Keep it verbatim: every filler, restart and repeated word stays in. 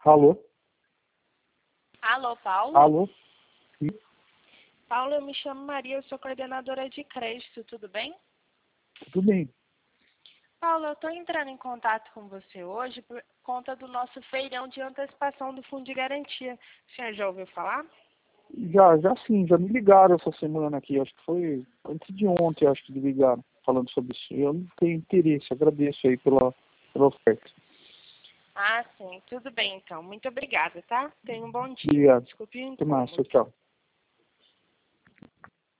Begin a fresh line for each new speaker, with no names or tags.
Alô?
Alô, Paulo?
Alô? Sim.
Paulo, eu me chamo Maria, eu sou coordenadora de crédito, tudo bem?
Tudo bem.
Paulo, eu estou entrando em contato com você hoje por conta do nosso feirão de antecipação do Fundo de Garantia. O senhor já ouviu falar?
Já, já sim, já me ligaram essa semana aqui, acho que foi antes de ontem, acho que me ligaram, falando sobre isso. Eu não tenho interesse, agradeço aí pela, pela oferta.
Ah, sim, tudo bem então. Muito obrigada, tá? Tenha um bom dia.
Obrigado.
Desculpe o
Até mais, tchau,
incômodo.
tchau.